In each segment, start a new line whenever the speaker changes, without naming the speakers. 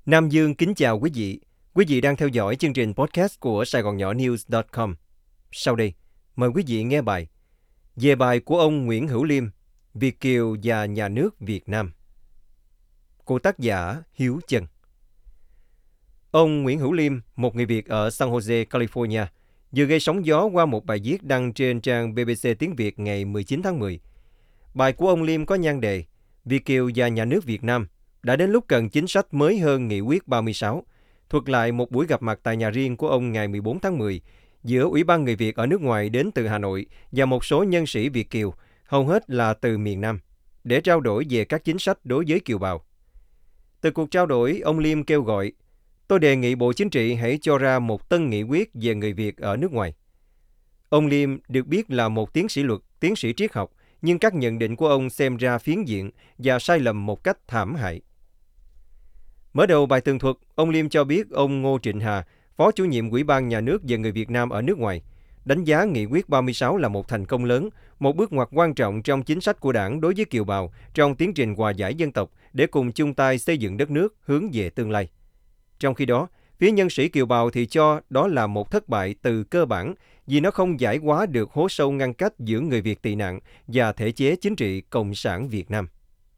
Nam Dương kính chào quý vị. Quý vị đang theo dõi chương trình podcast của Sài Gòn Nhỏ News.com. Sau đây, mời quý vị nghe bài về bài của ông Nguyễn Hữu Liêm, Việt kiều và nhà nước Việt Nam, của tác giả Hiếu Chân. Ông Nguyễn Hữu Liêm, một người Việt ở San Jose, California, vừa gây sóng gió qua một bài viết đăng trên trang BBC tiếng Việt ngày 19 tháng 10. Bài của ông Liêm có nhan đề Việt kiều và nhà nước Việt Nam, đã đến lúc cần chính sách mới hơn Nghị quyết 36, thuật lại một buổi gặp mặt tại nhà riêng của ông ngày 14 tháng 10 giữa Ủy ban Người Việt ở nước ngoài đến từ Hà Nội và một số nhân sĩ Việt kiều, hầu hết là từ miền Nam, để trao đổi về các chính sách đối với kiều bào. Từ cuộc trao đổi, ông Liêm kêu gọi, tôi đề nghị Bộ Chính trị hãy cho ra một tân nghị quyết về người Việt ở nước ngoài. Ông Liêm được biết là một tiến sĩ luật, tiến sĩ triết học, nhưng các nhận định của ông xem ra phiến diện và sai lầm một cách thảm hại. Mở đầu bài tường thuật, ông Liêm cho biết ông Ngô Trịnh Hà, Phó Chủ nhiệm Ủy ban Nhà nước về người Việt Nam ở nước ngoài, đánh giá Nghị quyết 36 là một thành công lớn, một bước ngoặt quan trọng trong chính sách của Đảng đối với kiều bào trong tiến trình hòa giải dân tộc để cùng chung tay xây dựng đất nước hướng về tương lai. Trong khi đó, phía nhân sĩ kiều bào thì cho đó là một thất bại từ cơ bản vì nó không giải hóa được hố sâu ngăn cách giữa người Việt tị nạn và thể chế chính trị Cộng sản Việt Nam.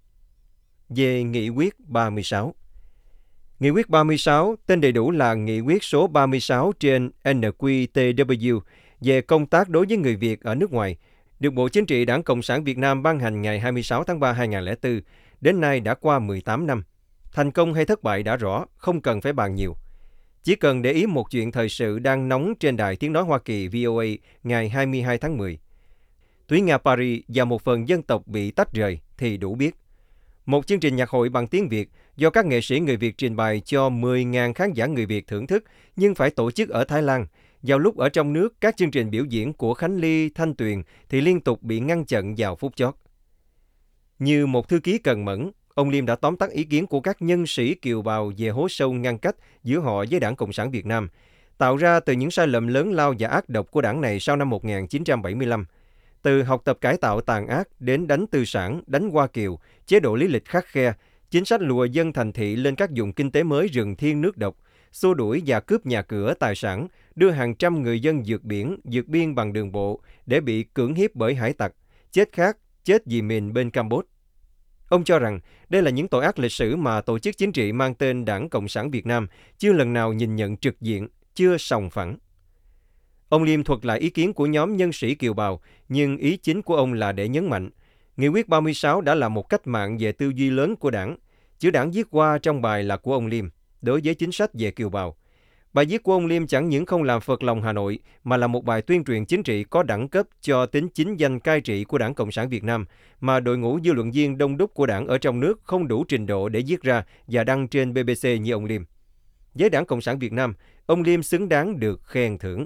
Về Nghị quyết 36. Nghị quyết 36, tên đầy đủ là Nghị quyết số 36 trên NQTW về công tác đối với người Việt ở nước ngoài, được Bộ Chính trị Đảng Cộng sản Việt Nam ban hành ngày 26 tháng 3 2004, đến nay đã qua 18 năm. Thành công hay thất bại đã rõ, không cần phải bàn nhiều. Chỉ cần để ý một chuyện thời sự đang nóng trên đài Tiếng Nói Hoa Kỳ VOA ngày 22 tháng 10. Thúy Nga Paris và một phần dân tộc bị tách rời thì đủ biết. Một chương trình nhạc hội bằng tiếng Việt do các nghệ sĩ người Việt trình bày cho 10.000 khán giả người Việt thưởng thức nhưng phải tổ chức ở Thái Lan. Vào lúc ở trong nước, các chương trình biểu diễn của Khánh Ly, Thanh Tuyền thì liên tục bị ngăn chặn vào phút chót. Như một thư ký cần mẫn, ông Liêm đã tóm tắt ý kiến của các nhân sĩ kiều bào về hố sâu ngăn cách giữa họ với Đảng Cộng sản Việt Nam, tạo ra từ những sai lầm lớn lao và ác độc của đảng này sau năm 1975. Từ học tập cải tạo tàn ác đến đánh tư sản, đánh Hoa Kiều, chế độ lý lịch khắt khe, chính sách lùa dân thành thị lên các vùng kinh tế mới rừng thiên nước độc, xua đuổi và cướp nhà cửa, tài sản, đưa hàng trăm người dân vượt biển, vượt biên bằng đường bộ để bị cưỡng hiếp bởi hải tặc, chết khát, chết vì mìn bên Campuchia. Ông cho rằng đây là những tội ác lịch sử mà tổ chức chính trị mang tên Đảng Cộng sản Việt Nam chưa lần nào nhìn nhận trực diện, chưa sòng phẳng. Ông Liêm thuật lại ý kiến của nhóm nhân sĩ kiều bào, nhưng ý chính của ông là để nhấn mạnh, Nghị quyết 36 đã là một cách mạng về tư duy lớn của Đảng. Chữ Đảng viết qua trong bài là của ông Liêm, đối với chính sách về kiều bào. Bài viết của ông Liêm chẳng những không làm phật lòng Hà Nội, mà là một bài tuyên truyền chính trị có đẳng cấp cho tính chính danh cai trị của Đảng Cộng sản Việt Nam, mà đội ngũ dư luận viên đông đúc của Đảng ở trong nước không đủ trình độ để viết ra và đăng trên BBC như ông Liêm. Với Đảng Cộng sản Việt Nam, ông Liêm xứng đáng được khen thưởng.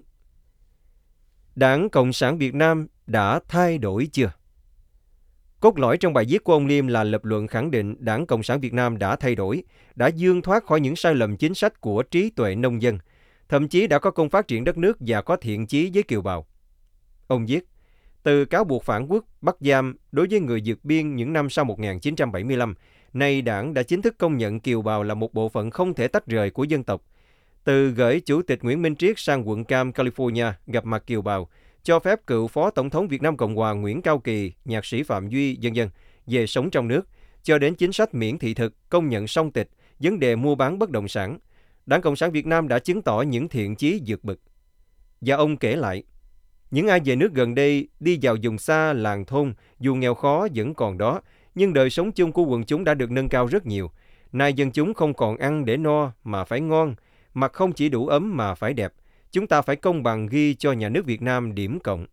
Đảng Cộng sản Việt Nam đã thay đổi chưa? Cốt lõi trong bài viết của ông Liêm là lập luận khẳng định Đảng Cộng sản Việt Nam đã thay đổi, đã vươn thoát khỏi những sai lầm chính sách của trí tuệ nông dân, thậm chí đã có công phát triển đất nước và có thiện chí với kiều bào. Ông viết, từ cáo buộc phản quốc, bắt giam đối với người vượt biên những năm sau 1975, nay Đảng đã chính thức công nhận kiều bào là một bộ phận không thể tách rời của dân tộc. Từ gửi Chủ tịch Nguyễn Minh Triết sang quận Cam, California gặp mặt kiều bào, cho phép cựu Phó Tổng thống Việt Nam Cộng hòa Nguyễn Cao Kỳ, nhạc sĩ Phạm Duy, v.v. về sống trong nước, cho đến chính sách miễn thị thực, công nhận song tịch, vấn đề mua bán bất động sản, Đảng Cộng sản Việt Nam đã chứng tỏ những thiện chí vượt bậc. Và ông kể lại, những ai về nước gần đây đi vào vùng xa, làng thôn, dù nghèo khó vẫn còn đó, nhưng đời sống chung của quần chúng đã được nâng cao rất nhiều. Nay dân chúng không còn ăn để no mà phải ngon, mặt không chỉ đủ ấm mà phải đẹp. Chúng ta phải công bằng ghi cho nhà nước Việt Nam điểm cộng.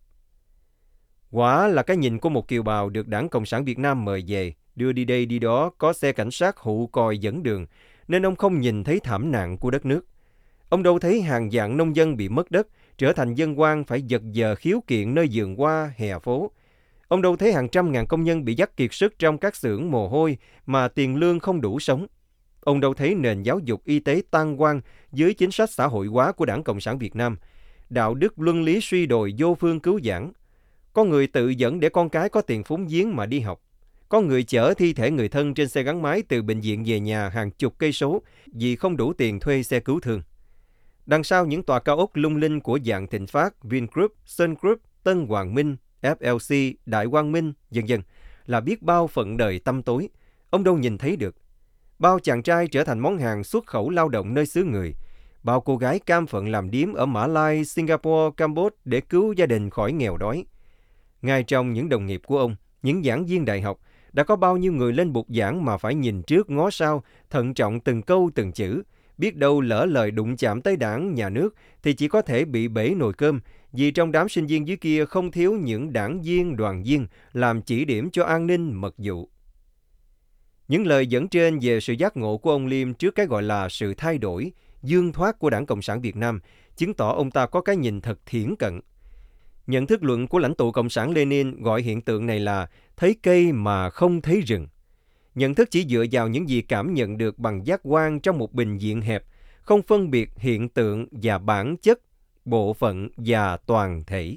Quả là cái nhìn của một kiều bào được Đảng Cộng sản Việt Nam mời về, đưa đi đây đi đó, có xe cảnh sát hụ còi dẫn đường, nên ông không nhìn thấy thảm nạn của đất nước. Ông đâu thấy hàng vạn nông dân bị mất đất, trở thành dân oan phải giật giờ khiếu kiện nơi vườn hoa, hè phố. Ông đâu thấy hàng trăm ngàn công nhân bị dắt kiệt sức trong các xưởng mồ hôi mà tiền lương không đủ sống. Ông đâu thấy nền giáo dục y tế tan hoang dưới chính sách xã hội hóa của Đảng Cộng sản Việt Nam, đạo đức luân lý suy đồi vô phương cứu vãn. Có người tự dẫn để con cái có tiền phúng viếng mà đi học. Có người chở thi thể người thân trên xe gắn máy từ bệnh viện về nhà hàng chục cây số vì không đủ tiền thuê xe cứu thương. Đằng sau những tòa cao ốc lung linh của dạng Thịnh Phát, Vingroup, Sun Group, Tân Hoàng Minh, FLC, Đại Quang Minh, vân vân là biết bao phận đời tăm tối, ông đâu nhìn thấy được. Bao chàng trai trở thành món hàng xuất khẩu lao động nơi xứ người. Bao cô gái cam phận làm điếm ở Mã Lai, Singapore, Campuchia để cứu gia đình khỏi nghèo đói. Ngay trong những đồng nghiệp của ông, những giảng viên đại học, đã có bao nhiêu người lên bục giảng mà phải nhìn trước ngó sau, thận trọng từng câu từng chữ. Biết đâu lỡ lời đụng chạm tới đảng, nhà nước thì chỉ có thể bị bể nồi cơm, vì trong đám sinh viên dưới kia không thiếu những đảng viên, đoàn viên làm chỉ điểm cho an ninh mật vụ. Những lời dẫn trên về sự giác ngộ của ông Liêm trước cái gọi là sự thay đổi, dương thoát của Đảng Cộng sản Việt Nam, chứng tỏ ông ta có cái nhìn thật thiển cận. Nhận thức luận của lãnh tụ Cộng sản Lenin gọi hiện tượng này là thấy cây mà không thấy rừng. Nhận thức chỉ dựa vào những gì cảm nhận được bằng giác quan trong một bình diện hẹp, không phân biệt hiện tượng và bản chất, bộ phận và toàn thể.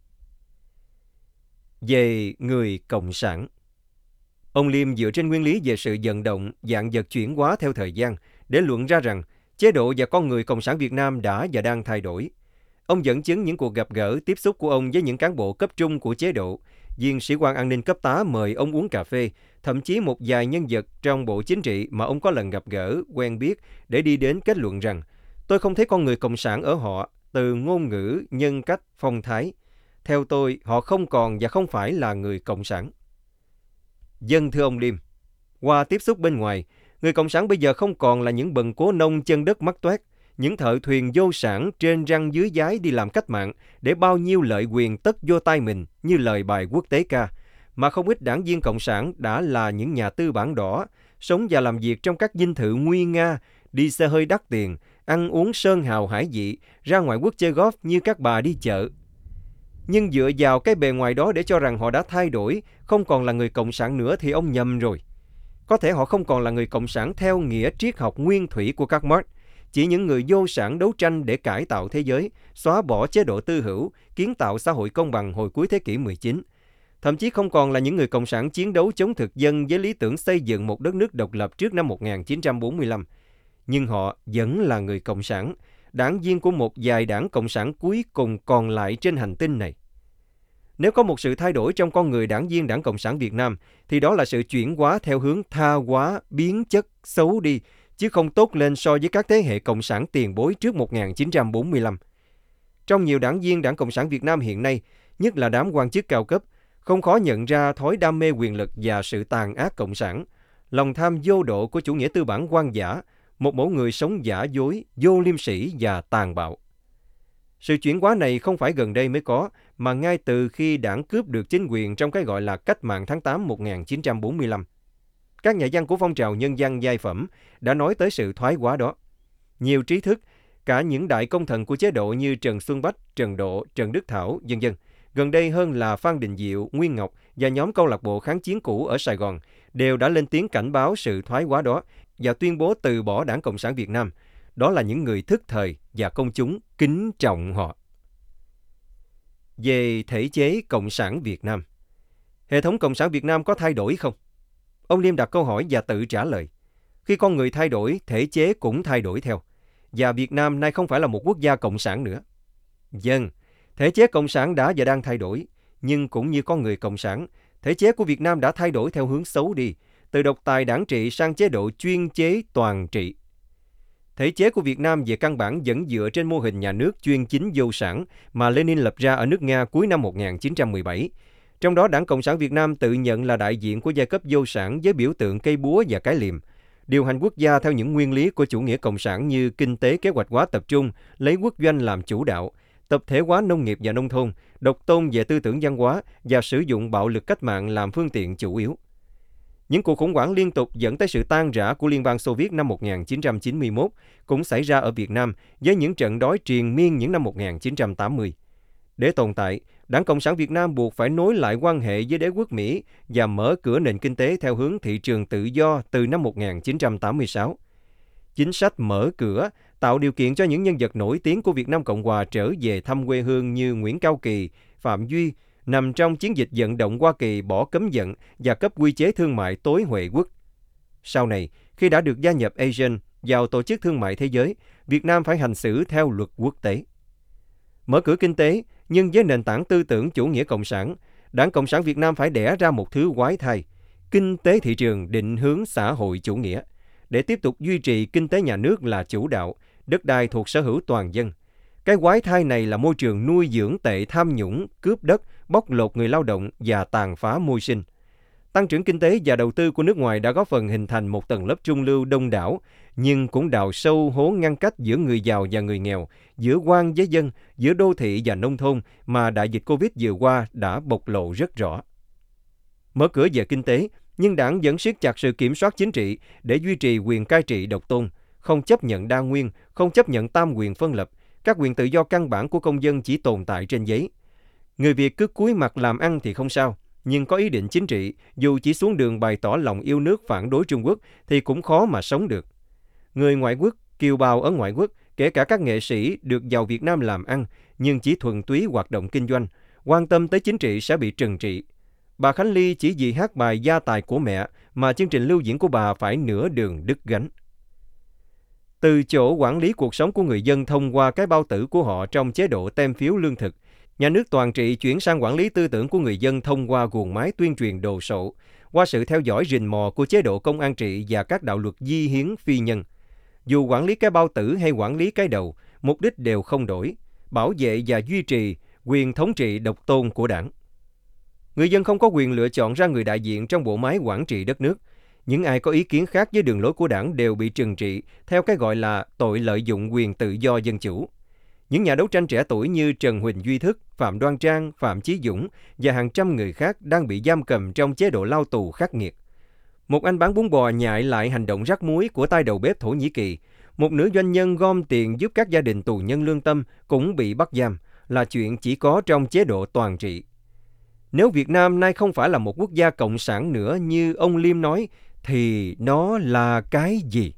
Về người Cộng sản, ông Liêm dựa trên nguyên lý về sự vận động, dạng vật chuyển hóa theo thời gian để luận ra rằng chế độ và con người Cộng sản Việt Nam đã và đang thay đổi. Ông dẫn chứng những cuộc gặp gỡ, tiếp xúc của ông với những cán bộ cấp trung của chế độ, viên sĩ quan an ninh cấp tá mời ông uống cà phê, thậm chí một vài nhân vật trong bộ chính trị mà ông có lần gặp gỡ, quen biết để đi đến kết luận rằng tôi không thấy con người Cộng sản ở họ, từ ngôn ngữ, nhân cách, phong thái. Theo tôi, họ không còn và không phải là người Cộng sản. Dân thưa ông Liêm, qua tiếp xúc bên ngoài, người Cộng sản bây giờ không còn là những bần cố nông chân đất mắt toét, những thợ thuyền vô sản trên răng dưới dái đi làm cách mạng để bao nhiêu lợi quyền tất vô tay mình như lời bài quốc tế ca, mà không ít đảng viên Cộng sản đã là những nhà tư bản đỏ, sống và làm việc trong các dinh thự nguy nga, đi xe hơi đắt tiền, ăn uống sơn hào hải vị, ra ngoại quốc chơi golf như các bà đi chợ. Nhưng dựa vào cái bề ngoài đó để cho rằng họ đã thay đổi, không còn là người Cộng sản nữa thì ông nhầm rồi. Có thể họ không còn là người Cộng sản theo nghĩa triết học nguyên thủy của các Marx, chỉ những người vô sản đấu tranh để cải tạo thế giới, xóa bỏ chế độ tư hữu, kiến tạo xã hội công bằng hồi cuối thế kỷ 19. Thậm chí không còn là những người Cộng sản chiến đấu chống thực dân với lý tưởng xây dựng một đất nước độc lập trước năm 1945. Nhưng họ vẫn là người Cộng sản, đảng viên của một vài đảng Cộng sản cuối cùng còn lại trên hành tinh này. Nếu có một sự thay đổi trong con người đảng viên Đảng Cộng sản Việt Nam, thì đó là sự chuyển hóa theo hướng tha hóa, biến chất, xấu đi, chứ không tốt lên so với các thế hệ Cộng sản tiền bối trước 1945. Trong nhiều đảng viên Đảng Cộng sản Việt Nam hiện nay, nhất là đám quan chức cao cấp, không khó nhận ra thói đam mê quyền lực và sự tàn ác cộng sản, lòng tham vô độ của chủ nghĩa tư bản hoang dã, một mẫu người sống giả dối, vô liêm sỉ và tàn bạo. Sự chuyển hóa này không phải gần đây mới có, mà ngay từ khi đảng cướp được chính quyền trong cái gọi là cách mạng tháng 8 1945. Các nhà văn của phong trào nhân văn giai phẩm đã nói tới sự thoái hóa đó. Nhiều trí thức, cả những đại công thần của chế độ như Trần Xuân Bách, Trần Độ, Trần Đức Thảo, vân vân, gần đây hơn là Phan Đình Diệu, Nguyên Ngọc và nhóm câu lạc bộ kháng chiến cũ ở Sài Gòn, đều đã lên tiếng cảnh báo sự thoái hóa đó và tuyên bố từ bỏ Đảng Cộng sản Việt Nam. Đó là những người thức thời và công chúng kính trọng họ. Về thể chế Cộng sản Việt Nam, hệ thống Cộng sản Việt Nam có thay đổi không? Ông Liêm đặt câu hỏi và tự trả lời. Khi con người thay đổi, thể chế cũng thay đổi theo. Và Việt Nam nay không phải là một quốc gia cộng sản nữa. Vâng, thể chế cộng sản đã và đang thay đổi. Nhưng cũng như con người cộng sản, thể chế của Việt Nam đã thay đổi theo hướng xấu đi, từ độc tài đảng trị sang chế độ chuyên chế toàn trị. Thể chế của Việt Nam về căn bản vẫn dựa trên mô hình nhà nước chuyên chính vô sản mà Lenin lập ra ở nước Nga cuối năm 1917. Trong đó, Đảng Cộng sản Việt Nam tự nhận là đại diện của giai cấp vô sản với biểu tượng cây búa và cái liềm, điều hành quốc gia theo những nguyên lý của chủ nghĩa cộng sản như kinh tế kế hoạch hóa tập trung, lấy quốc doanh làm chủ đạo, tập thể hóa nông nghiệp và nông thôn, độc tôn về tư tưởng văn hóa và sử dụng bạo lực cách mạng làm phương tiện chủ yếu. Những cuộc khủng hoảng liên tục dẫn tới sự tan rã của Liên bang Xô Viết năm 1991 cũng xảy ra ở Việt Nam với những trận đói triền miên những năm 1980. Để tồn tại, Đảng Cộng sản Việt Nam buộc phải nối lại quan hệ với đế quốc Mỹ và mở cửa nền kinh tế theo hướng thị trường tự do từ năm 1986. Chính sách mở cửa tạo điều kiện cho những nhân vật nổi tiếng của Việt Nam Cộng Hòa trở về thăm quê hương như Nguyễn Cao Kỳ, Phạm Duy, nằm trong chiến dịch vận động Hoa Kỳ bỏ cấm vận và cấp quy chế thương mại tối huệ quốc. Sau này, khi đã được gia nhập ASEAN vào Tổ chức Thương mại Thế giới, Việt Nam phải hành xử theo luật quốc tế. Mở cửa kinh tế, nhưng với nền tảng tư tưởng chủ nghĩa cộng sản, Đảng Cộng sản Việt Nam phải đẻ ra một thứ quái thai, kinh tế thị trường định hướng xã hội chủ nghĩa, để tiếp tục duy trì kinh tế nhà nước là chủ đạo, đất đai thuộc sở hữu toàn dân. Cái quái thai này là môi trường nuôi dưỡng tệ tham nhũng, cướp đất, bóc lột người lao động và tàn phá môi sinh. Tăng trưởng kinh tế và đầu tư của nước ngoài đã góp phần hình thành một tầng lớp trung lưu đông đảo, nhưng cũng đào sâu hố ngăn cách giữa người giàu và người nghèo, giữa quan với dân, giữa đô thị và nông thôn mà đại dịch Covid vừa qua đã bộc lộ rất rõ. Mở cửa về kinh tế, nhưng Đảng vẫn siết chặt sự kiểm soát chính trị để duy trì quyền cai trị độc tôn, không chấp nhận đa nguyên, không chấp nhận tam quyền phân lập. Các quyền tự do căn bản của công dân chỉ tồn tại trên giấy. Người Việt cứ cúi mặt làm ăn thì không sao, nhưng có ý định chính trị, dù chỉ xuống đường bày tỏ lòng yêu nước phản đối Trung Quốc thì cũng khó mà sống được. Người ngoại quốc, kiều bào ở ngoại quốc, kể cả các nghệ sĩ được vào Việt Nam làm ăn, nhưng chỉ thuần túy hoạt động kinh doanh, quan tâm tới chính trị sẽ bị trừng trị. Bà Khánh Ly chỉ vì hát bài Gia tài của mẹ mà chương trình lưu diễn của bà phải nửa đường đứt gánh. Từ chỗ quản lý cuộc sống của người dân thông qua cái bao tử của họ trong chế độ tem phiếu lương thực, nhà nước toàn trị chuyển sang quản lý tư tưởng của người dân thông qua guồng máy tuyên truyền đồ sộ, qua sự theo dõi rình mò của chế độ công an trị và các đạo luật di hiến phi nhân. Dù quản lý cái bao tử hay quản lý cái đầu, mục đích đều không đổi, bảo vệ và duy trì quyền thống trị độc tôn của Đảng. Người dân không có quyền lựa chọn ra người đại diện trong bộ máy quản trị đất nước. Những ai có ý kiến khác với đường lối của Đảng đều bị trừng trị theo cái gọi là tội lợi dụng quyền tự do dân chủ. Những nhà đấu tranh trẻ tuổi như Trần Huỳnh Duy Thức, Phạm Đoan Trang, Phạm Chí Dũng và hàng trăm người khác đang bị giam cầm trong chế độ lao tù khắc nghiệt. Một anh bán bún bò nhại lại hành động rắc muối của tay đầu bếp Thổ Nhĩ Kỳ. Một nữ doanh nhân gom tiền giúp các gia đình tù nhân lương tâm cũng bị bắt giam, là chuyện chỉ có trong chế độ toàn trị. Nếu Việt Nam nay không phải là một quốc gia cộng sản nữa như ông Liêm nói, thì nó là cái gì?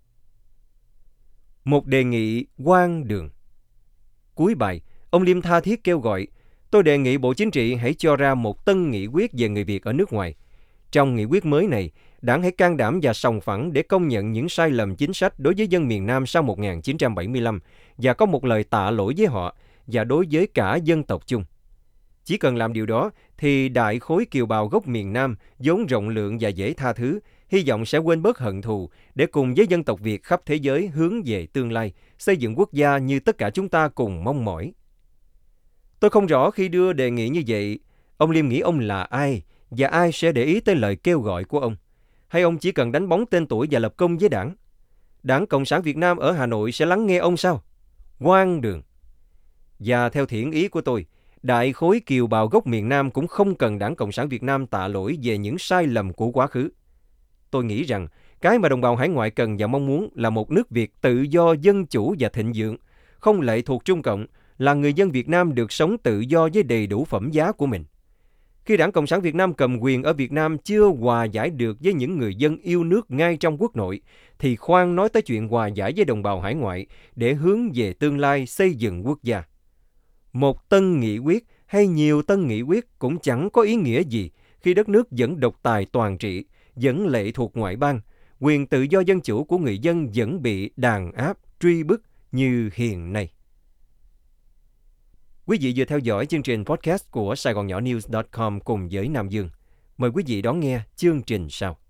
Một đề nghị hoang đường. Cuối bài, ông Liêm tha thiết kêu gọi, tôi đề nghị Bộ Chính trị hãy cho ra một tân nghị quyết về người Việt ở nước ngoài. Trong nghị quyết mới này, Đảng hãy can đảm và sòng phẳng để công nhận những sai lầm chính sách đối với dân miền Nam sau 1975 và có một lời tạ lỗi với họ và đối với cả dân tộc chung. Chỉ cần làm điều đó thì đại khối kiều bào gốc miền Nam vốn rộng lượng và dễ tha thứ, hy vọng sẽ quên bớt hận thù để cùng với dân tộc Việt khắp thế giới hướng về tương lai, xây dựng quốc gia như tất cả chúng ta cùng mong mỏi. Tôi không rõ khi đưa đề nghị như vậy, ông Liêm nghĩ ông là ai và ai sẽ để ý tới lời kêu gọi của ông? Hay ông chỉ cần đánh bóng tên tuổi và lập công với Đảng? Đảng Cộng sản Việt Nam ở Hà Nội sẽ lắng nghe ông sao? Hoang đường! Và theo thiện ý của tôi, đại khối kiều bào gốc miền Nam cũng không cần Đảng Cộng sản Việt Nam tạ lỗi về những sai lầm của quá khứ. Tôi nghĩ rằng cái mà đồng bào hải ngoại cần và mong muốn là một nước Việt tự do, dân chủ và thịnh vượng, không lệ thuộc Trung Cộng, là người dân Việt Nam được sống tự do với đầy đủ phẩm giá của mình. Khi Đảng Cộng sản Việt Nam cầm quyền ở Việt Nam chưa hòa giải được với những người dân yêu nước ngay trong quốc nội, thì khoan nói tới chuyện hòa giải với đồng bào hải ngoại để hướng về tương lai xây dựng quốc gia. Một tân nghị quyết hay nhiều tân nghị quyết cũng chẳng có ý nghĩa gì khi đất nước vẫn độc tài toàn trị, vẫn lệ thuộc ngoại bang, quyền tự do dân chủ của người dân vẫn bị đàn áp, truy bức như hiện nay. Quý vị vừa theo dõi chương trình podcast của SaigonNhõNews.com cùng với Nam Dương. Mời quý vị đón nghe chương trình sau.